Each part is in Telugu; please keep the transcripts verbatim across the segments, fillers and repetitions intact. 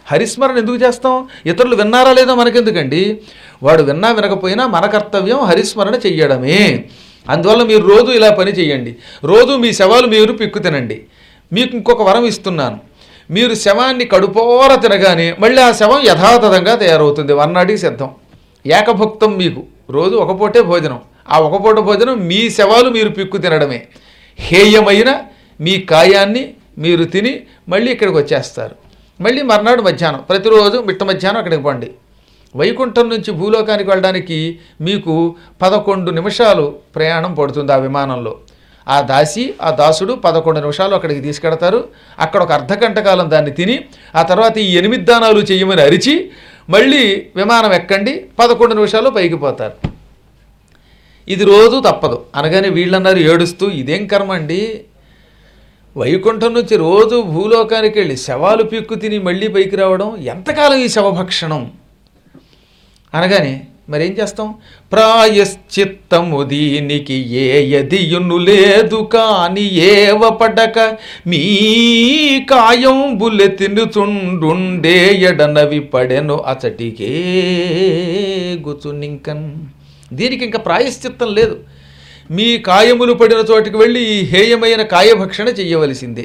హరిస్మరణ ఎందుకు చేస్తాం? ఇతరులు విన్నారా లేదో మనకెందుకండి, వాడు విన్నా వినకపోయినా మన కర్తవ్యం హరిస్మరణ చెయ్యడమే. అందువల్ల మీరు రోజు ఇలా పని చేయండి. రోజు మీ శవాలు మీరు పిక్కు తినండి. మీకు ఇంకొక వరం ఇస్తున్నాను. మీరు శవాన్ని కడుపోర తినగానే మళ్ళీ ఆ శవం యథాతథంగా తయారవుతుంది. వన్నాటికి సిద్ధం. ఏకభుక్తం. మీకు రోజు ఒక పూటే భోజనం. ఆ ఒక పూట భోజనం మీ శవాలు మీరు పిక్కు తినడమే. హేయమైన మీ కాయాన్ని మీరు తిని మళ్ళీ ఇక్కడికి వచ్చేస్తారు. మళ్ళీ మర్నాడు మధ్యాహ్నం, ప్రతిరోజు మిట్ట మధ్యాహ్నం అక్కడికి పండి. వైకుంఠం నుంచి భూలోకానికి వెళ్ళడానికి మీకు పదకొండు నిమిషాలు ప్రయాణం పడుతుంది ఆ విమానంలో. ఆ దాసి ఆ దాసుడు పదకొండు నిమిషాలు అక్కడికి తీసుకెడతారు. అక్కడ ఒక అర్ధగంట కాలం దాన్ని తిని ఆ తర్వాత ఈ ఎనిమిది దానాలు చేయమని అరిచి మళ్ళీ విమానం ఎక్కండి, పదకొండు నిమిషాలు పైకి పోతారు. ఇది రోజు తప్పదు అనగానే వీళ్ళన్నారు ఏడుస్తూ, ఇదేం కర్మ అండి, వైకుంఠం నుంచి రోజు భూలోకానికి వెళ్ళి శవాలు పీక్కు తిని మళ్ళీ పైకి రావడం ఎంతకాలం ఈ శవభక్షణం అనగానే మరేం చేస్తాం? ప్రాయశ్చిత్తము దీనికి ఏ యదియును లేదు కాని ఏవ పడక మీ కాయం బుల్లె తినుచుండుండే ఎడనవి పడెను అచటికే గుచునింకన్. దీనికి ఇంకా ప్రాయశ్చిత్తం లేదు. మీ కాయములు పడిన చోటికి వెళ్ళి ఈ హేయమైన కాయభక్షణ చెయ్యవలసిందే.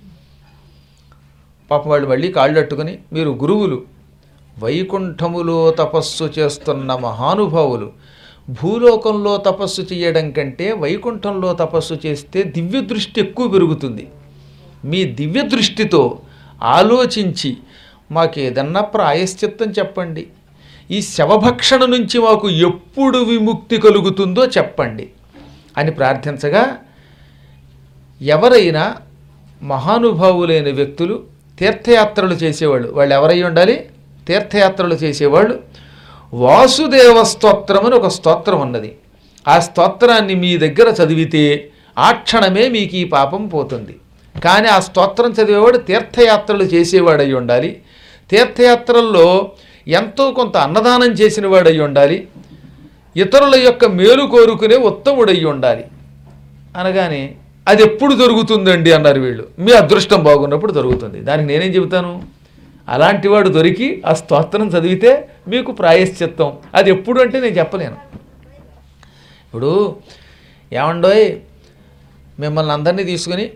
పాపం వాళ్ళు మళ్ళీ కాళ్ళు అట్టుకుని, మీరు గురువులు, వైకుంఠములో తపస్సు చేస్తున్న మహానుభావులు, భూలోకంలో తపస్సు చేయడం కంటే వైకుంఠంలో తపస్సు చేస్తే దివ్య దృష్టి ఎక్కువ పెరుగుతుంది. మీ దివ్య దృష్టితో ఆలోచించి మాకేదన్నా ప్రాయశ్చిత్తం చెప్పండి. ఈ శవభక్షణ నుంచి మాకు ఎప్పుడు విముక్తి కలుగుతుందో చెప్పండి అని ప్రార్థించగా, ఎవరైనా మహానుభావులైన వ్యక్తులు తీర్థయాత్రలు చేసేవాళ్ళు, వాళ్ళు ఎవరై ఉండాలి? తీర్థయాత్రలు చేసేవాళ్ళు వాసుదేవ స్తోత్రం అని ఒక స్తోత్రం ఉన్నది. ఆ స్తోత్రాన్ని మీ దగ్గర చదివితే ఆ క్షణమే మీకు ఈ పాపం పోతుంది. కానీ ఆ స్తోత్రం చదివేవాడు తీర్థయాత్రలు చేసేవాడై ఉండాలి. తీర్థయాత్రల్లో ఎంతో కొంత అన్నదానం చేసిన వాడై ఉండాలి. ఇతరుల యొక్క మేలు కోరుకునే ఉత్తముడై ఉండాలి అనగానే, అది ఎప్పుడు దొరుకుతుందండి అన్నారు వీళ్ళు. మీ అదృష్టం బాగున్నప్పుడు దొరుకుతుంది. దానికి నేనేం చెబుతాను? అలాంటి వాడు దొరికి ఆ స్తోత్రం చదివితే మీకు ప్రాయశ్చిత్తం. అది ఎప్పుడు అంటే నేను చెప్పలేను. ఇప్పుడు ఏమండోయ్, మిమ్మల్ని అందరినీ తీసుకుని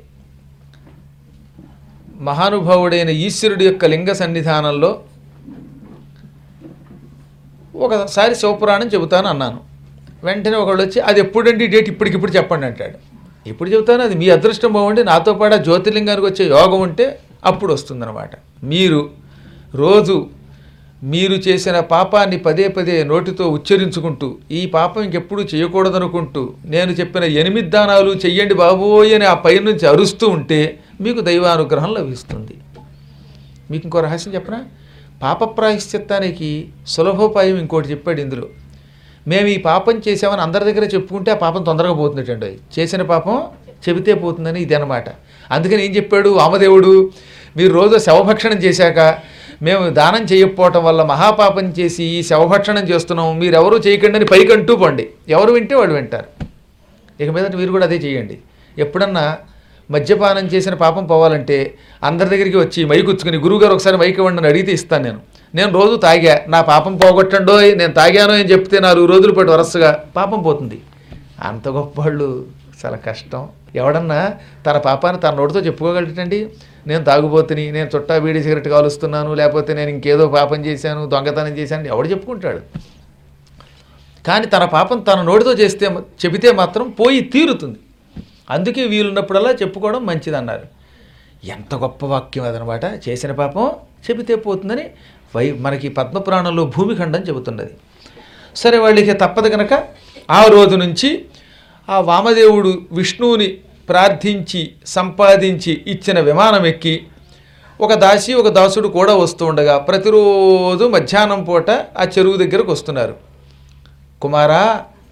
మహానుభావుడైన ఈశ్వరుడి యొక్క లింగ సన్నిధానంలో ఒకసారి శివపురాణం చెబుతాను అన్నాను. వెంటనే ఒకళ్ళు వచ్చి, అది ఎప్పుడండి డేట్ ఇప్పటికిప్పుడు చెప్పండి అంటాడు. ఇప్పుడు చెబుతాను, అది మీ అదృష్టం బాగుండి నాతో పాటు జ్యోతిర్లింగానికి వచ్చే యోగం ఉంటే అప్పుడు వస్తుందన్నమాట. మీరు రోజు మీరు చేసిన పాపాన్ని పదే పదే నోటితో ఉచ్చరించుకుంటూ ఈ పాపం ఇంకెప్పుడు చేయకూడదనుకుంటూ నేను చెప్పిన ఎనిమిది దానాలు చెయ్యండి బాబోయ్ అని ఆ పైనుంచి అరుస్తూ ఉంటే మీకు దైవానుగ్రహం లభిస్తుంది. మీకు ఇంకో రహస్యం చెప్పనా? పాప ప్రాయశ్చిత్తానికి సులభోపాయం ఇంకోటి చెప్పాడు ఇందులో. మేము ఈ పాపం చేసామని అందరి దగ్గర చెప్పుకుంటే ఆ పాపం తొందరగా పోతుందటండి. చేసిన పాపం చెబితే పోతుందని ఇది అనమాట. అందుకని ఏం చెప్పాడు వామదేవుడు, మీరు రోజు శవభక్షణం చేశాక మేము దానం చేయకపోవటం వల్ల మహాపాపం చేసి ఈ శవభక్షణం చేస్తున్నాం, మీరెవరూ చేయకండి అని పైకంటూ పండి. ఎవరు వింటే వాళ్ళు వింటారు. ఇక మీదట మీరు కూడా అదే చేయండి. ఎప్పుడన్నా మద్యపానం చేసిన పాపం పోవాలంటే అందరి దగ్గరికి వచ్చి మైకుచ్చుకుని, గురువుగారు ఒకసారి మైక్ ఇవ్వండి అని అడిగితే ఇస్తాను. నేను నేను రోజు తాగా, నా పాపం పోగొట్టండో, నేను తాగానో అని చెప్తే నాలుగు రోజుల పాటు వరసగా పాపం పోతుంది. అంత గొప్ప వాళ్ళు చాలా కష్టం. ఎవడన్నా తన పాపాన్ని తన నోటితో చెప్పుకోగలటండి? నేను తాగుబోతుని, నేను చుట్టా బీడీ సిగరెట్ కాలుస్తున్నాను, లేకపోతే నేను ఇంకేదో పాపం చేశాను, దొంగతనం చేశాను, ఎవడు చెప్పుకుంటాడు? కానీ తన పాపం తన నోటితో చేస్తే చెబితే మాత్రం పోయి తీరుతుంది. అందుకే వీలున్నప్పుడల్లా చెప్పుకోవడం మంచిదన్నారు. ఎంత గొప్ప వాక్యం అదనమాట. చేసిన పాపం చెబితే పోతుందని వై మనకి పద్మపురాణంలో భూమిఖండం చెబుతున్నది. సరే, వాళ్ళకి తప్పదు కనుక ఆ రోజు నుంచి ఆ వామదేవుడు విష్ణువుని ప్రార్థించి సంపాదించి ఇచ్చిన విమానం ఎక్కి ఒక దాసి ఒక దాసుడు కూడా వస్తూ ఉండగా ప్రతిరోజు మధ్యాహ్నం పూట ఆ చెరువు దగ్గరకు వస్తున్నారు. కుమారా,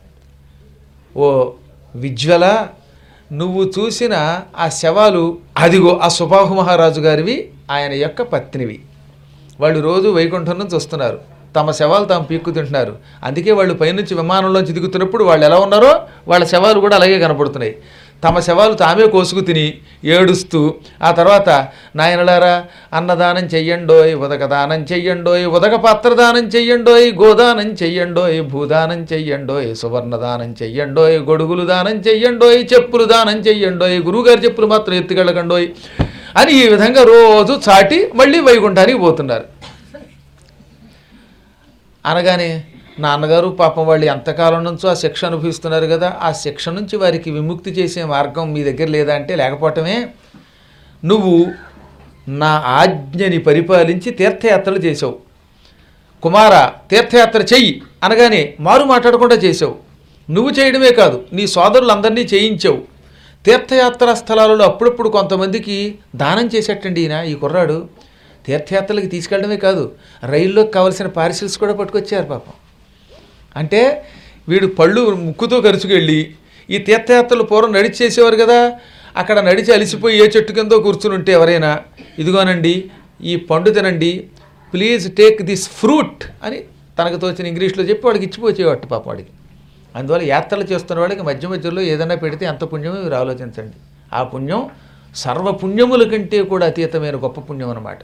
ఓ విజ్వల, నువ్వు చూసిన ఆ శవాలు అదిగో ఆ సుబాహు మహారాజు గారివి, ఆయన యొక్క పత్నివి. వాళ్ళు రోజు వైకుంఠం నుంచి వస్తున్నారు, తమ శవాలు తాము పీక్కు తింటున్నారు. అందుకే వాళ్ళు పైనుంచి విమానంలోంచి దిగుతున్నప్పుడు వాళ్ళు ఎలా ఉన్నారో వాళ్ళ శవాలు కూడా అలాగే కనపడుతున్నాయి. తమ శవాలు తామే కోసుకు తిని ఏడుస్తూ ఆ తర్వాత నాయనలారా అన్నదానం చెయ్యండోయ్, ఉదక దానం చెయ్యండోయ్, ఉదక పాత్రదానం చెయ్యండోయ్, గోదానం చెయ్యండోయ్, భూదానం చెయ్యండోయ్, సువర్ణదానం చెయ్యండోయ్, గొడుగులు దానం చెయ్యండోయ్, చెప్పులు దానం చెయ్యండోయ్, గురువుగారి చెప్పులు మాత్రం ఎత్తుకెళ్ళకండోయ్ అని ఈ విధంగా రోజు చాటి మళ్ళీ వైకుంఠానికి పోతున్నారు. అనగానే నాన్నగారు పాపం వాళ్ళు ఎంతకాలం నుంచో ఆ శిక్ష అనుభవిస్తున్నారు కదా, ఆ శిక్ష నుంచి వారికి విముక్తి చేసే మార్గం మీ దగ్గర లేదా అంటే, లేకపోవటమే నువ్వు నా ఆజ్ఞని పరిపాలించి తీర్థయాత్రలు చేసావు. కుమార తీర్థయాత్ర చెయ్యి అనగానే మారు మాట్లాడకుండా చేసావు. నువ్వు చేయడమే కాదు నీ సోదరులందరినీ చేయించావు. తీర్థయాత్రా స్థలాలలో అప్పుడప్పుడు కొంతమందికి దానం చేసేటండి ఈయన ఈ కుర్రాడు. తీర్థయాత్రలకి తీసుకెళ్ళడమే కాదు రైల్లోకి కావలసిన పార్సిల్స్ కూడా పట్టుకొచ్చారు పాపం. అంటే వీడు పళ్ళు ముక్కుతో ఖర్చుకెళ్ళి ఈ తీర్థయాత్రలు పూర్వం నడిచి చేసేవారు కదా, అక్కడ నడిచి అలిసిపోయి ఏ చెట్టు కిందో కూర్చుని ఉంటే ఎవరైనా ఇదిగోనండి ఈ పండు తినండి ప్లీజ్ టేక్ దిస్ ఫ్రూట్ అని తనకు తోచిన ఇంగ్లీష్లో చెప్పి వాడికి ఇచ్చిపోచేవాడు పాప వాడికి. అందువల్ల యాత్రలు చేస్తున్న వాడికి మధ్య మధ్యలో ఏదైనా పెడితే ఎంత పుణ్యమో మీరు ఆలోచించండి. ఆ పుణ్యం సర్వపుణ్యముల కంటే కూడా అతీతమైన గొప్ప పుణ్యం అన్నమాట.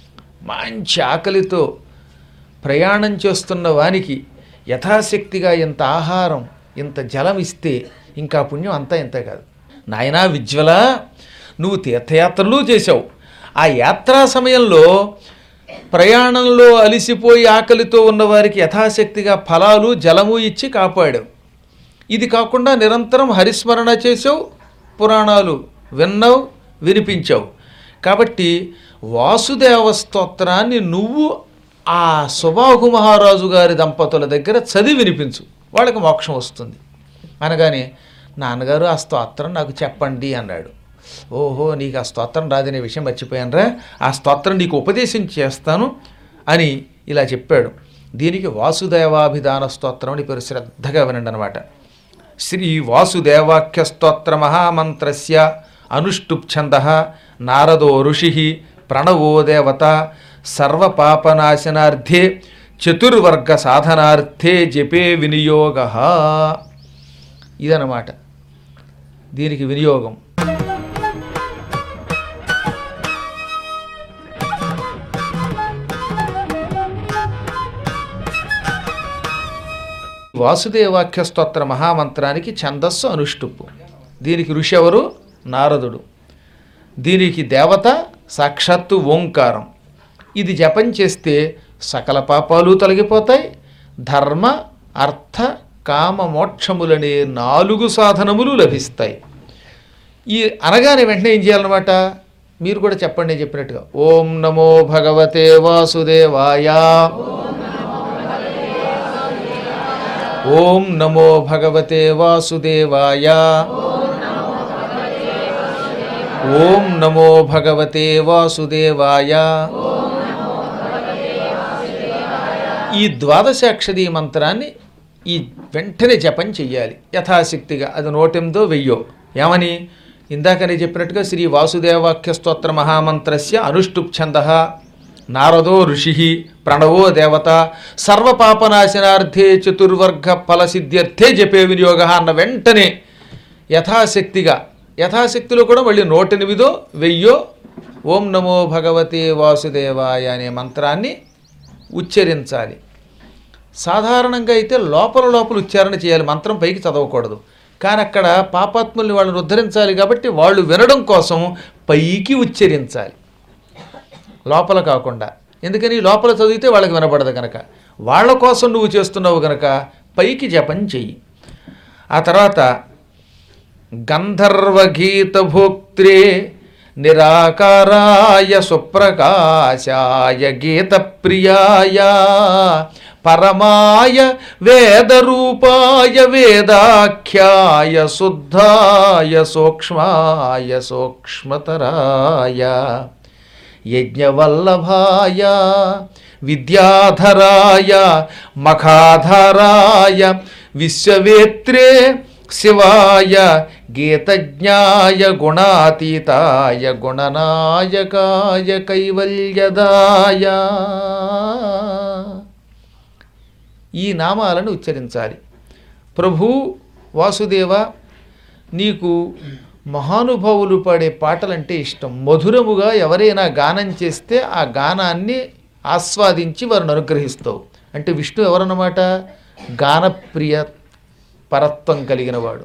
మంచి ఆకలితో ప్రయాణం చేస్తున్న వానికి యథాశక్తిగా ఇంత ఆహారం ఇంత జలం ఇస్తే ఇంకా పుణ్యం అంతా ఇంత కాదు. నాయనా విజ్వల, నువ్వు తీర్థయాత్రలు చేశావు. ఆ యాత్రా సమయంలో ప్రయాణంలో అలిసిపోయి ఆకలితో ఉన్నవారికి యథాశక్తిగా ఫలాలు జలము ఇచ్చి కాపాడావు. ఇది కాకుండా నిరంతరం హరిస్మరణ చేసావు, పురాణాలు విన్నావు, వినిపించావు. కాబట్టి వాసుదేవ స్తోత్రాన్ని నువ్వు ఆ సుబాహు మహారాజు గారి దంపతుల దగ్గర చదివి వినిపించు, వాళ్ళకి మోక్షం వస్తుంది అనగానే నాన్నగారు ఆ స్తోత్రం నాకు చెప్పండి అన్నాడు. ఓహో నీకు ఆ స్తోత్రం రాదనే విషయం మర్చిపోయానరా, ఆ స్తోత్రం నీకు ఉపదేశం చేస్తాను అని ఇలా చెప్పాడు. దీనికి వాసుదేవాభిధాన స్తోత్రం అని పేరు. శ్రద్ధగా వినండి అనమాట. శ్రీ వాసుదేవాఖ్య స్తోత్ర మహామంత్రస్య అనుష్టుప్ఛంద నారదో ఋషి ప్రణవో దేవత సర్వపాపనాశనార్థే చతుర్వర్గ సాధనార్థే జపే వినియోగ. ఇదన్నమాట దీనికి వినియోగం. వాసుదేవాఖ్య స్తోత్ర మహామంత్రానికి ఛందస్సు అనుష్టుప్పు. దీనికి ఋషి ఎవరు? నారదుడు. దీనికి దేవత సాక్షాత్తు ఓంకారం. ఇది జపం చేస్తే సకల పాపాలు తొలగిపోతాయి. ధర్మ అర్థ కామ మోక్షములనే నాలుగు సాధనములు లభిస్తాయి. ఈ అనగానే వెంటనే ఏం చేయాలన్నమాట, మీరు కూడా చెప్పండి నేను చెప్పినట్టుగా. ఓం నమో భగవతే వాసుదేవాయ, ఓం నమో భగవతే వాసుదేవాయ, ఓం నమో భగవతే వాసుదేవాయ. ఈ ద్వాదశాక్షరీ మంత్రాన్ని ఈ వెంటనే జపం చెయ్యాలి యథాశక్తిగా. అది నూటెనిమిదో వెయ్యో. ఏమని ఇందాకనే చెప్పినట్టుగా శ్రీ వాసుదేవాఖ్య స్తోత్ర మహామంత్రస్య అనుష్టుప్ఛంద నారదో ఋషి ప్రణవో దేవత సర్వపాపనాశనార్థే చతుర్వర్గ ఫలసిద్ధ్యర్థే జపే వినియోగ అన్న వెంటనే యథాశక్తిగా, యథాశక్తిలో కూడా మళ్ళీ నూట ఎనిమిదో వెయ్యో ఓం నమో భగవతే వాసుదేవాయ అనే మంత్రాన్ని ఉచ్చరించాలి. సాధారణంగా అయితే లోపల లోపల ఉచ్చారణ చేయాలి, మంత్రం పైకి చదవకూడదు. కానీ అక్కడ పాపాత్ముల్ని వాళ్ళని ఉద్ధరించాలి కాబట్టి వాళ్ళు వినడం కోసం పైకి ఉచ్చరించాలి, లోపల కాకుండా. ఎందుకని లోపల చదివితే వాళ్ళకి వినపడదు కనుక. వాళ్ళ కోసం నువ్వు చేస్తున్నావు కనుక పైకి జపం చెయ్యి. ఆ తర్వాత గంధర్వగీత భోక్త్రే నిరాకారాయ సుప్రకాశాయ గీత ప్రియాయ పరమాయ వేదరూపాయ వేదాఖ్యాయ శుద్ధాయ సూక్ష్మాయ సూక్ష్మతరాయ యజ్ఞవల్లభాయ విద్యాధరాయ మఖాధరాయ విశ్వవేత్రే శివాయ గీతజ్ఞాయ గుణాతీతాయ గుణనాయకాయ కైవల్యదాయ. ఈ నామాలను ఉచ్చరించాలి. ప్రభు వాసుదేవ, నీకు మహానుభావులు పాడే పాటలంటే ఇష్టం. మధురముగా ఎవరైనా గానం చేస్తే ఆ గానాన్ని ఆస్వాదించి వారిని అనుగ్రహిస్తావు. అంటే విష్ణు ఎవరన్నమాట? గానప్రియ పరత్వం కలిగిన వాడు.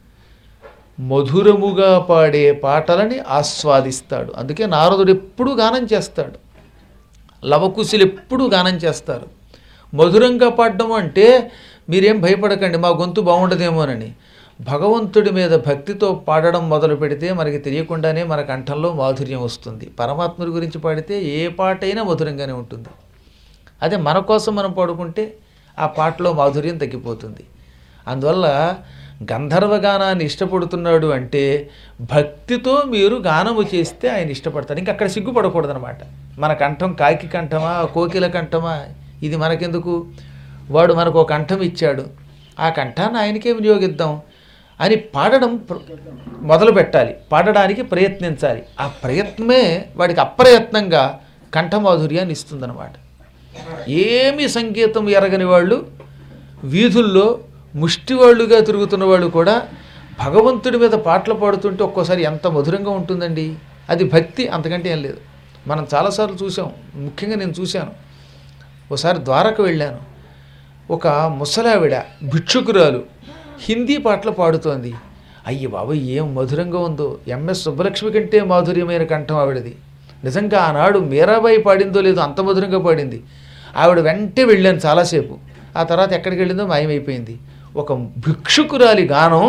మధురముగా పాడే పాటలని ఆస్వాదిస్తాడు. అందుకే నారదుడు ఎప్పుడూ గానం చేస్తాడు, లవకుశులు ఎప్పుడూ గానం చేస్తారు. మధురంగా పాడడం అంటే మీరేం భయపడకండి మా గొంతు బాగుండదేమోనని. భగవంతుడి మీద భక్తితో పాడడం మొదలు పెడితే మనకి తెలియకుండానే మన కంఠంలో మాధుర్యం వస్తుంది. పరమాత్ముడి గురించి పాడితే ఏ పాట అయినా మధురంగానే ఉంటుంది. అదే మన కోసం మనం పాడుకుంటే ఆ పాటలో మాధుర్యం తగ్గిపోతుంది. అందువల్ల గంధర్వ గానాన్ని ఇష్టపడుతున్నాడు అంటే భక్తితో మీరు గానము చేస్తే ఆయన ఇష్టపడతాడు. ఇంకా అక్కడ సిగ్గుపడకూడదనమాట. మన కంఠం కాకి కంఠమా కోకిల కంఠమా ఇది మనకెందుకు? వాడు మనకు ఒక కంఠం ఇచ్చాడు, ఆ కంఠాన్ని ఆయనకే వినియోగిద్దాం అని పాడడం మొదలు పెట్టాలి, పాడడానికి ప్రయత్నించాలి. ఆ ప్రయత్నమే వాడికి అప్రయత్నంగా కంఠమాధుర్యాన్ని ఇస్తుందన్నమాట. ఏమి సంగీతం ఎరగని వాళ్ళు వీధుల్లో ముష్టివాళ్ళుగా తిరుగుతున్న వాళ్ళు కూడా భగవంతుడి మీద పాటలు పాడుతుంటే ఒక్కోసారి ఎంత మధురంగా ఉంటుందండి. అది భక్తి, అంతకంటే ఏం లేదు. మనం చాలాసార్లు చూసాం, ముఖ్యంగా నేను చూశాను. ఒకసారి ద్వారక వెళ్ళాను, ఒక ముసలావిడ భిక్షుకురాలు హిందీ పాటలు పాడుతోంది. అయ్యి బాబు ఏం మధురంగా ఉందో! ఎంఎస్ సుబ్బలక్ష్మి కంటే మాధుర్యమైన కంఠం ఆవిడది. నిజంగా ఆనాడు మీరాబాయి పాడిందో లేదో అంత మధురంగా పాడింది. ఆవిడ వెంటే వెళ్ళాను చాలాసేపు. ఆ తర్వాత ఎక్కడికి వెళ్ళిందో మాయమైపోయింది. ఒక భిక్షుకురాలి గానం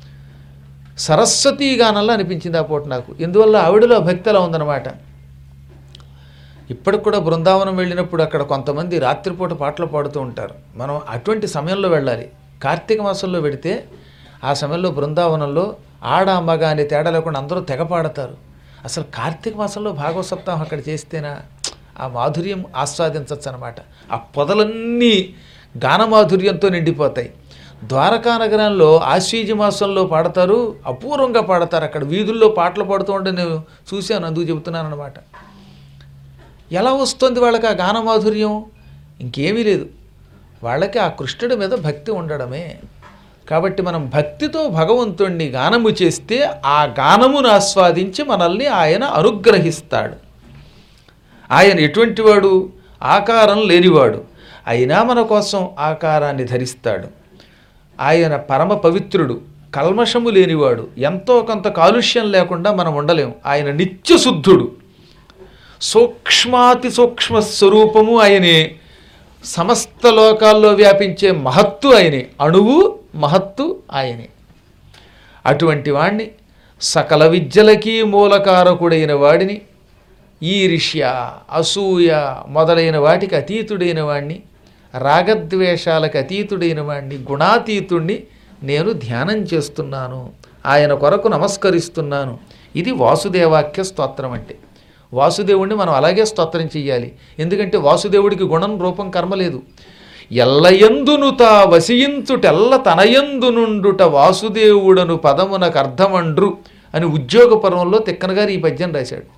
సరస్వతీ గానంలో అనిపించింది ఆ పూట నాకు. ఎందువల్ల ఆవిడలో భక్తి అలా ఉందన్నమాట. ఇప్పటికి కూడా బృందావనం వెళ్ళినప్పుడు అక్కడ కొంతమంది రాత్రిపూట పాటలు పాడుతూ ఉంటారు. మనం అటువంటి సమయంలో వెళ్ళాలి. కార్తీక మాసంలో వెడితే ఆ సమయంలో బృందావనంలో ఆడ మగ అనే తేడా లేకుండా అందరూ తెగ పాడతారు. అసలు కార్తీక మాసంలో భాగవత సప్తాహం అక్కడ చేస్తేనా ఆ మాధుర్యం ఆస్వాదించవచ్చు అనమాట. ఆ పొదలన్నీ గానమాధుర్యంతో నిండిపోతాయి. ద్వారకా నగరంలో ఆశ్వీజ మాసంలో పాడతారు, అపూర్వంగా పాడతారు. అక్కడ వీధుల్లో పాటలు పాడుతూ ఉంటే నేను చూశాను, అందుకు చెబుతున్నాను అనమాట. ఎలా వస్తుంది వాళ్ళకి ఆ గానమాధుర్యం? ఇంకేమీ లేదు, వాళ్ళకి ఆ కృష్ణుడి మీద భక్తి ఉండడమే. కాబట్టి మనం భక్తితో భగవంతుణ్ణి గానము చేస్తే ఆ గానమును ఆస్వాదించి మనల్ని ఆయన అనుగ్రహిస్తాడు. ఆయన ఎటువంటి వాడు? ఆకారం లేనివాడు, అయినా మన కోసం ఆకారాన్ని ధరిస్తాడు. ఆయన పరమ పవిత్రుడు, కల్మషము లేనివాడు, ఎంతో కొంత కాలుష్యం లేకుండా మనం ఉండలేం. ఆయన నిత్యశుద్ధుడు, సూక్ష్మాతి సూక్ష్మ స్వరూపము ఆయనే, సమస్త లోకాల్లో వ్యాపించే మహత్తు ఆయనే, అణువు మహత్తు ఆయనే. అటువంటి వాణ్ణి, సకల విద్యలకి మూలకారకుడైన వాడిని, ఈర్ష్య అసూయ మొదలైన వాటికి అతీతుడైన వాణ్ణి, రాగద్వేషాలకు అతీతుడైన వాణ్ణి, గుణాతీతుణ్ణి నేను ధ్యానం చేస్తున్నాను, ఆయన కొరకు నమస్కరిస్తున్నాను. ఇది వాసుదేవాఖ్య స్తోత్రం అంటే. వాసుదేవుడిని మనం అలాగే స్తోత్రం చెయ్యాలి. ఎందుకంటే వాసుదేవుడికి గుణం రూపం కర్మ లేదు. ఎల్లయందును తా వసియించుటెల్ల తనయందునుండుట వాసుదేవుడను పదమునకు అర్థమండ్రు అని ఉద్యోగ పర్వంలో తిక్కన గారు ఈ పద్యం రాశాడు.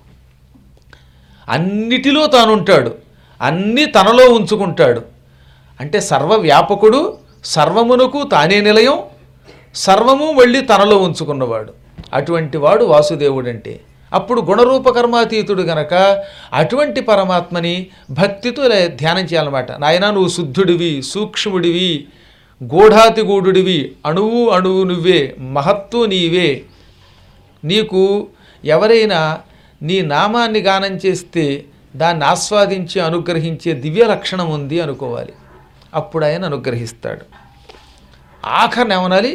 అన్నిటిలో తానుంటాడు, అన్నీ తనలో ఉంచుకుంటాడు. అంటే సర్వవ్యాపకుడు, సర్వమునకు తానే నిలయం, సర్వము మళ్ళీ తనలో ఉంచుకున్నవాడు. అటువంటి వాడు వాసుదేవుడంటే. అప్పుడు గుణరూపకర్మాతీతుడు గనక అటువంటి పరమాత్మని భక్తితో ధ్యానం చేయాలన్నమాట. నాయనా నువ్వు శుద్ధుడివి, సూక్ష్ముడివి, గూఢాతి గూఢుడివి, అణువు అణువు నువ్వే, మహత్తు నీవే. నీకు ఎవరైనా నీ నామాన్ని గానం చేస్తే దాన్ని ఆస్వాదించి అనుగ్రహించే దివ్య లక్షణం ఉంది అనుకోవాలి. అప్పుడు ఆయన అనుగ్రహిస్తాడు. ఆఖరిని ఏమనాలి?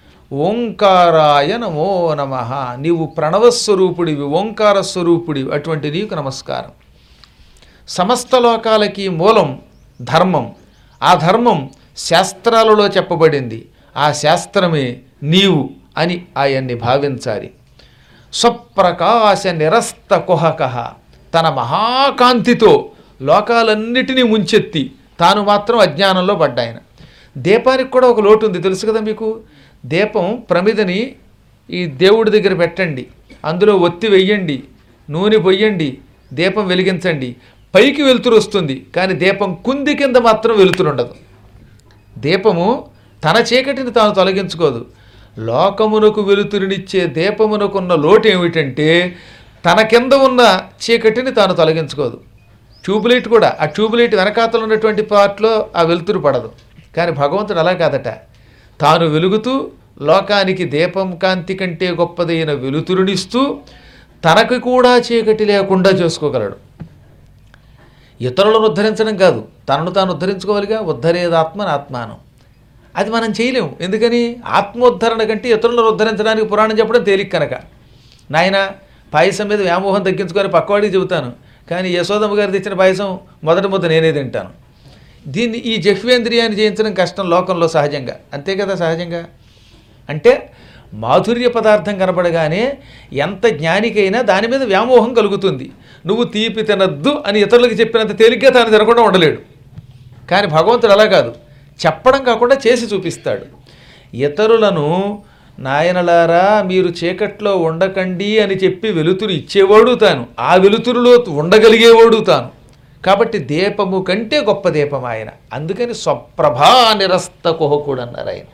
ఓంకారాయ నమో నమః. నీవు ప్రణవస్వరూపుడివి, ఓంకార స్వరూపుడివి, అటువంటి నీకు నమస్కారం. సమస్త లోకాలకి మూలం ధర్మం. ఆ ధర్మం శాస్త్రాలలో చెప్పబడింది. ఆ శాస్త్రమే నీవు అని ఆయన్ని భావించాలి. స్వప్రకాశ నిరస్త కుహకః. తన మహాకాంతితో లోకాలన్నిటినీ ముంచెత్తి తాను మాత్రం అజ్ఞానంలో పడ్డాయన. దీపానికి కూడా ఒక లోటు ఉంది, తెలుసు కదా మీకు. దీపం ప్రమిదని ఈ దేవుడి దగ్గర పెట్టండి, అందులో ఒత్తి వెయ్యండి, నూనె పొయ్యండి, దీపం వెలిగించండి, పైకి వెలుతురు వస్తుంది. కానీ దీపం కుంది కింద మాత్రం వెలుతురు ఉండదు. దీపము తన చీకటిని తాను తొలగించుకోదు. లోకమునకు వెలుతురునిచ్చే దీపమునకున్న లోటు ఏమిటంటే తన కింద ఉన్న చీకటిని తాను తొలగించుకోదు. ట్యూబ్లైట్ కూడా ఆ ట్యూబ్లైట్ వెనకాతలు ఉన్నటువంటి పార్ట్లో ఆ వెలుతురు పడదు. కానీ భగవంతుడు అలా కాదట, తాను వెలుగుతూ లోకానికి దీపం కాంతి కంటే గొప్పదైన వెలుతురునిస్తూ తనకు కూడా చీకటి లేకుండా చేసుకోగలడు. ఇతరులను ఉద్ధరించడం కాదు, తనను తాను ఉద్ధరించుకోవాలిగా. ఉద్ధరేదాత్మన ఆత్మానం. అది మనం చేయలేము. ఎందుకని? ఆత్మోద్ధరణ కంటే ఇతరులను ఉద్ధరించడానికి పురాణం చెప్పడం తేలిక కనుక. నాయన పాయసం మీద వ్యామోహం తగ్గించుకొని పక్కవాడికి చెబుతాను, కానీ యశోదమ్మ గారు తెచ్చిన పాయసం మొదటి ముద్ద నేనే తింటాను. దీన్ని ఈ జహ్వేంద్రియాన్ని జయించడం కష్టం లోకంలో సహజంగా. అంతే కదా సహజంగా. అంటే మాధుర్య పదార్థం కనపడగానే ఎంత జ్ఞానికైనా దాని మీద వ్యామోహం కలుగుతుంది. నువ్వు తీపి తినద్దు అని ఇతరులకు చెప్పినంత తేలిగ్గా తాను తినకుండా ఉండలేడు. కానీ భగవంతుడు అలా కాదు, చెప్పడం కాకుండా చేసి చూపిస్తాడు. ఇతరులను నాయనలారా మీరు చీకట్లో ఉండకండి అని చెప్పి వెలుతురు ఇచ్చేవాడు తాను, ఆ వెలుతురులో ఉండగలిగేవాడు తాను. కాబట్టి దీపము కంటే గొప్ప దీపం ఆయన. అందుకని స్వప్రభా నిరస్త కుహకుడు అన్నారు ఆయన.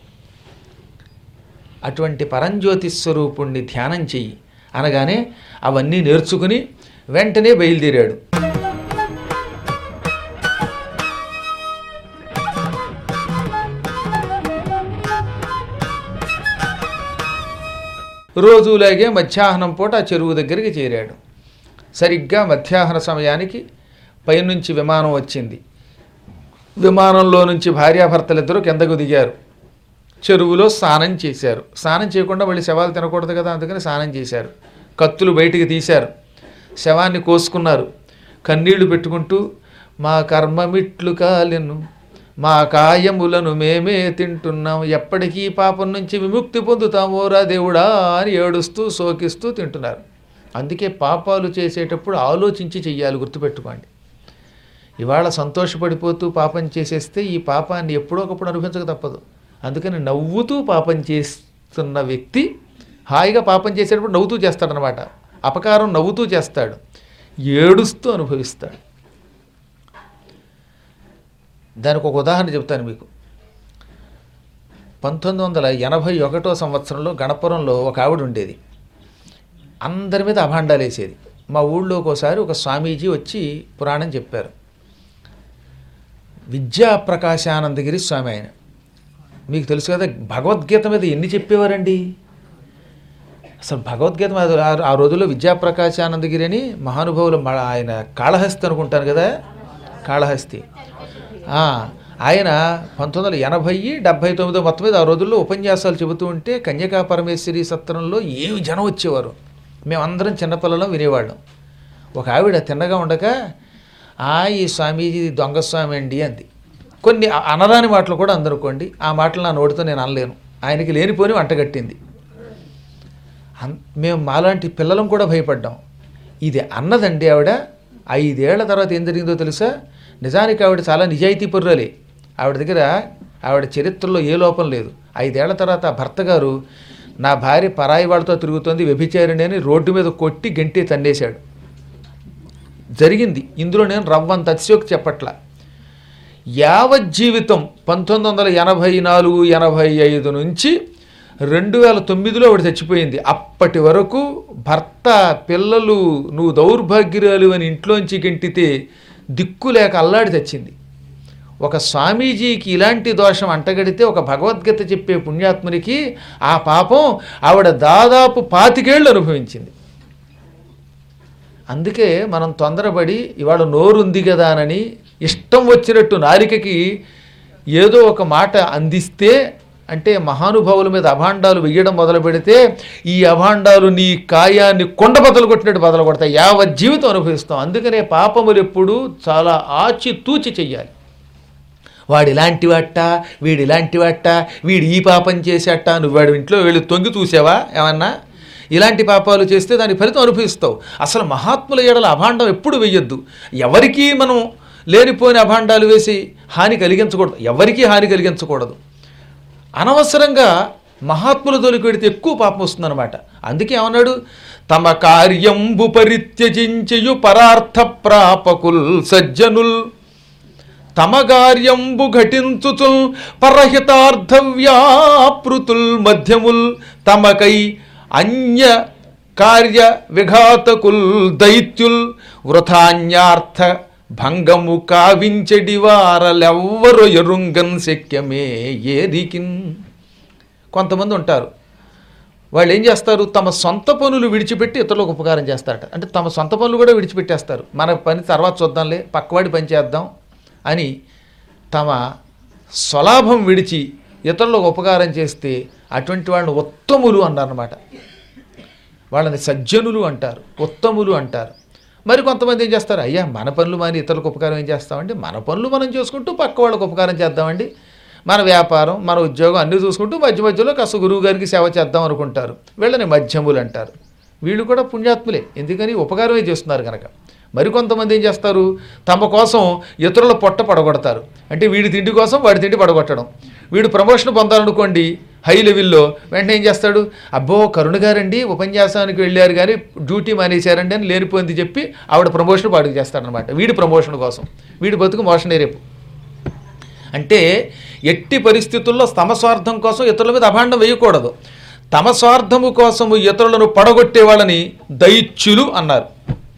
అటువంటి పరంజ్యోతి స్వరూపుణ్ణి ధ్యానం చెయ్యి అనగానే అవన్నీ నేర్చుకుని వెంటనే బయలుదేరాడు. రోజులాగే మధ్యాహ్నం పూట ఆ చెరువు దగ్గరికి చేరాడు. సరిగ్గా మధ్యాహ్న సమయానికి పైనుంచి విమానం వచ్చింది. విమానంలో నుంచి భార్యాభర్తలిద్దరూ కిందకు దిగారు. చెరువులో స్నానం చేశారు. స్నానం చేయకుండా మళ్ళీ శవాలు తినకూడదు కదా, అందుకని స్నానం చేశారు. కత్తులు బయటికి తీశారు, శవాన్ని కోసుకున్నారు. కన్నీళ్లు పెట్టుకుంటూ మా కర్మమిట్లు కాలెను, మా కాయములను మేమే తింటున్నాం, ఎప్పటికీ పాపం నుంచి విముక్తి పొందుతామోరా దేవుడా అని ఏడుస్తూ శోకిస్తూ తింటున్నారు. అందుకే పాపాలు చేసేటప్పుడు ఆలోచించి చెయ్యాలి, గుర్తుపెట్టుకోండి. ఇవాళ సంతోషపడిపోతూ పాపం చేసేస్తే ఈ పాపాన్ని ఎప్పుడో ఒకప్పుడు అనుభవించక తప్పదు. అందుకని నవ్వుతూ పాపం చేస్తున్న వ్యక్తి హాయిగా పాపం చేసేటప్పుడు నవ్వుతూ చేస్తాడనమాట. అపకారం నవ్వుతూ చేస్తాడు, ఏడుస్తూ అనుభవిస్తాడు. దానికి ఒక ఉదాహరణ చెప్తాను మీకు. పంతొమ్మిది వందల ఎనభై ఒకటో సంవత్సరంలో గణపురంలో ఒక ఆవిడ ఉండేది. అందరి మీద అభాండాలు వేసేది. మా ఊళ్ళో ఒకసారి ఒక స్వామీజీ వచ్చి పురాణం చెప్పారు. విద్యాప్రకాశానందగిరి స్వామి ఆయన. మీకు తెలుసు కదా, భగవద్గీత మీద ఎన్ని చెప్పేవారండి అసలు. భగవద్గీత మీద ఆ రోజుల్లో విద్యాప్రకాశానందగిరి అని మహానుభావులు, ఆయన కాళహస్తి అనుకుంటాను కదా, కాళహస్తి. ఆయన పంతొమ్మిది వందల ఎనభై డెబ్భై తొమ్మిదో మొత్తం మీద ఆ రోజుల్లో ఉపన్యాసాలు చెబుతూ ఉంటే కన్యకా పరమేశ్వరి సత్రంలో ఏమి జనం వచ్చేవారు. మేమందరం చిన్నపిల్లలం వినేవాళ్ళం. ఒక ఆవిడ తిన్నగా ఉండక ఆ ఈ స్వామీజీ దొంగ స్వామి అండి అంది. కొన్ని అనరాని మాటలు కూడా అందనుకోండి, ఆ మాటలు నా నోటితో నేను అనలేను. ఆయనకి లేనిపోని వంటగట్టింది. మేము మాలాంటి పిల్లలం కూడా భయపడ్డాం. ఇది అన్నదండి ఆవిడ. ఐదేళ్ల తర్వాత ఏం జరిగిందో తెలుసా? నిజానికి ఆవిడ చాలా నిజాయితీ పరురాలే. ఆవిడ దగ్గర ఆవిడ చరిత్రలో ఏ లోపం లేదు. ఐదేళ్ల తర్వాత భర్త గారు నా భార్య పరాయి వాళ్ళతో తిరుగుతోంది, వ్యభిచారిణి అని రోడ్డు మీద కొట్టి గంటి తన్నేశాడు. జరిగింది. ఇందులో నేను రవ్వంత అతిశయోక్తి చెప్పట్ల. యావజ్జీవితం పంతొమ్మిది వందల ఎనభై నాలుగు ఎనభై ఐదు నుంచి రెండు వేల తొమ్మిదిలో ఆవిడ చచ్చిపోయింది. అప్పటి వరకు భర్త పిల్లలు నువ్వు దౌర్భాగ్యురాలు అని ఇంట్లోంచి గంటితే దిక్కు లేక అల్లాడి తెచ్చింది. ఒక స్వామీజీకి ఇలాంటి దోషం అంటగడితే ఒక భగవద్గీత చెప్పే పుణ్యాత్మునికి ఆ పాపం ఆవిడ దాదాపు పాతికేళ్ళు అనుభవించింది. అందుకే మనం తొందరపడి ఇవాళ నోరుంది కదా అని ఇష్టం వచ్చినట్టు నాలికకి ఏదో ఒక మాట అందిస్తే, అంటే మహానుభావుల మీద అభాండాలు వెయ్యడం మొదలు పెడితే ఈ అభాండాలు నీ కాయాన్ని కొండ బదలు కొట్టినట్టు బదలు కొడతాయి. యావత్ జీవితం అనుభవిస్తాం. అందుకనే పాపములు ఎప్పుడూ చాలా ఆచితూచి చెయ్యాలి. వాడు ఇలాంటి వాట, వీడు ఇలాంటి వాట, వీడు ఈ పాపం చేసేట, నువ్వు వాడు ఇంట్లో వెళ్ళి తొంగి చూసావా ఏమన్నా? ఇలాంటి పాపాలు చేస్తే దాని ఫలితం అనుభవిస్తావు. అసలు మహాత్ముల ఏడల అభాండం ఎప్పుడు వెయ్యొద్దు. ఎవరికీ మనం లేనిపోయిన అభాండాలు వేసి హాని కలిగించకూడదు. ఎవరికీ హాని కలిగించకూడదు. అనవసరంగా మహాత్ముల జోలికి వెడితే ఎక్కువ పాపం వస్తుందన్నమాట. అందుకే ఏమన్నాడు? తమ కార్యంబు పరిత్యజించయు పరార్థ ప్రాపకుల్ సజ్జనుల్ తమ కార్యంబు ఘటించుచుల్ పరహితార్థవ్యాపృతుల్ మధ్యముల్ తమకై అన్య కార్య విఘాతకుల్ దైత్యుల్ వృథాన్యార్థ భంగము కావించెడి వారలెవ్వరు ఎరుంగన్ శక్యమే ఏరికిన్. కొంతమంది ఉంటారు, వాళ్ళు ఏం చేస్తారు, తమ సొంత పనులు విడిచిపెట్టి ఇతరులకు ఉపకారం చేస్తారట. అంటే తమ సొంత పనులు కూడా విడిచిపెట్టేస్తారు. మన పని తర్వాత చూద్దాంలే, పక్కవాడి పని చేద్దాం అని తమ స్వలాభం విడిచి ఇతరులకు ఉపకారం చేస్తే అటువంటి వాళ్ళని ఉత్తములు అన్నారన్నమాట. వాళ్ళని సజ్జనులు అంటారు, ఉత్తములు అంటారు. మరి కొంతమంది ఏం చేస్తారు, అయ్యా మన పనులు మాని ఇతరులకు ఉపకారం ఏం చేస్తామండి, మన పనులు మనం చేసుకుంటూ పక్క వాళ్ళకు ఉపకారం చేద్దామండి, మన వ్యాపారం మన ఉద్యోగం అన్నీ చూసుకుంటూ మధ్య మధ్యలో కాస్త గురువు గారికి సేవ చేద్దాం అనుకుంటారు. వీళ్ళని మధ్యములు అంటారు. వీళ్ళు కూడా పుణ్యాత్ములే, ఎందుకని ఉపకారమే చేస్తున్నారు కనుక. మరికొంతమంది ఏం చేస్తారు, తమ కోసం ఇతరుల పొట్ట పడగొడతారు. అంటే వీడి తిండి కోసం వాడి తిండి పడగొట్టడం. వీడు ప్రమోషన్ పొందాలనుకోండి హై లెవెల్లో, వెంటనే ఏం చేస్తాడు, అబ్బో కరుణ గారండి ఉపన్యాసానికి వెళ్ళారు కానీ డ్యూటీ మానేశారండి అని లేనిపోయింది చెప్పి ఆవిడ ప్రమోషన్ పాడుకు చేస్తాడనమాట. వీడి ప్రమోషన్ కోసం, వీడి బతుకు మోషనే రేపు. అంటే ఎట్టి పరిస్థితుల్లో తమ స్వార్థం కోసం ఇతరుల మీద అభాండం వేయకూడదు. తమ స్వార్థము కోసము ఇతరులను పడగొట్టే వాళ్ళని దైత్యులు అన్నారు.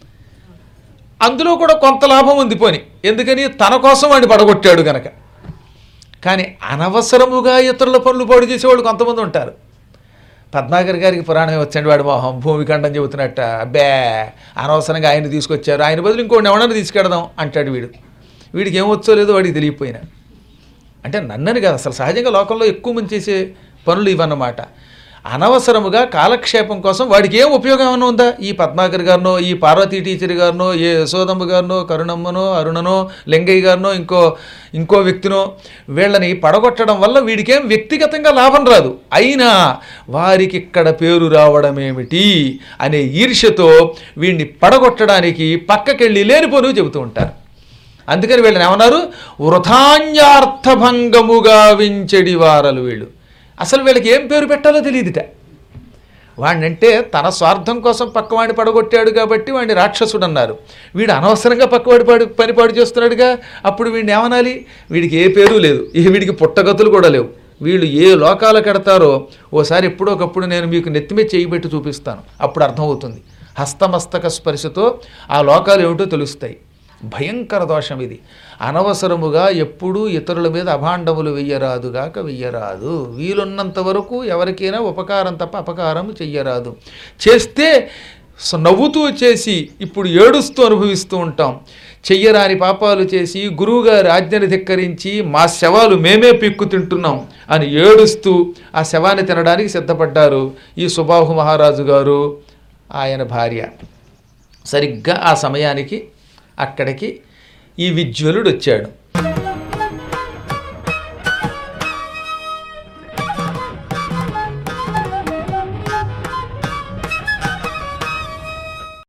అందులో కూడా కొంత లాభం ఉంది పోని, ఎందుకని తన కోసం వాడిని పడగొట్టాడు గనక. కానీ అనవసరముగా ఇతరుల పనులు పాడు చేసేవాళ్ళు కొంతమంది ఉంటారు. పద్మాకర్ గారికి పురాణం వచ్చండి, వాడు మోహం భూమిఖండం చెబుతున్నట్ట, అబ్బే అనవసరంగా ఆయన తీసుకొచ్చారు, ఆయన బదులు ఇంకోటి ఎవడన్నా తీసుకెడదాం అంటాడు వీడు. వీడికి ఏమొచ్చో లేదో వాడికి తెలియపోయినా. అంటే నన్నని కాదు, అసలు సహజంగా లోకంలో ఎక్కువ మంది చేసే పనులు ఇవన్నమాట. అనవసరముగా కాలక్షేపం కోసం వాడికి ఏం ఉపయోగం ఏమైనా ఉందా? ఈ పద్మాకర్ గారినో, ఈ పార్వతీ టీచర్ గారినో, ఏ యశోదమ్మ గారినో, కరుణమ్మనో, అరుణనో, లింగయ్య గారినో, ఇంకో ఇంకో వ్యక్తినో వీళ్ళని పడగొట్టడం వల్ల వీడికేం వ్యక్తిగతంగా లాభం రాదు. అయినా వారికి ఇక్కడ పేరు రావడం ఏమిటి అనే ఈర్ష్యతో వీడిని పడగొట్టడానికి పక్కకెళ్ళి లేనిపోను చెబుతూ ఉంటారు. అందుకని వీళ్ళని ఏమన్నారు, వృథాన్యార్థభంగముగా వించెడి వారలు వీళ్ళు. అసలు వీళ్ళకి ఏం పేరు పెట్టాలో తెలియదుట. వాడినంటే తన స్వార్థం కోసం పక్కవాడిని పడగొట్టాడు కాబట్టి వాడిని రాక్షసుడు అన్నారు. వీడు అనవసరంగా పక్కవాడి పాడు పని పాడు చేస్తున్నాడుగా, అప్పుడు వీడిని ఏమనాలి? వీడికి ఏ పేరు లేదు, ఇక వీడికి పుట్టగతులు కూడా లేవు. వీళ్ళు ఏ లోకాలు కడతారో ఓసారి ఎప్పుడోకప్పుడు నేను మీకు నెత్తిమే చేయబెట్టి చూపిస్తాను, అప్పుడు అర్థమవుతుంది. హస్తమస్తక స్పర్శతో ఆ లోకాలు ఏమిటో తెలుస్తాయి. భయంకర దోషం ఇది. అనవసరముగా ఎప్పుడూ ఇతరుల మీద అభాండములు వెయ్యరాదుగాక వెయ్యరాదు. వీలున్నంత వరకు ఎవరికైనా ఉపకారం తప్ప అపకారం చెయ్యరాదు. చేస్తే నవ్వుతూ చేసి ఇప్పుడు ఏడుస్తూ అనుభవిస్తూ ఉంటాం. చెయ్యరాని పాపాలు చేసి గురువుగారి ఆజ్ఞని ధిక్కరించి మా శవాలు మేమే పిక్కు తింటున్నాం అని ఏడుస్తూ ఆ శవాన్ని తినడానికి సిద్ధపడ్డారు ఈ సుబాహు మహారాజు గారు, ఆయన భార్య. సరిగ్గా ఆ సమయానికి అక్కడికి ఈ విజ్వలుడు వచ్చాడు.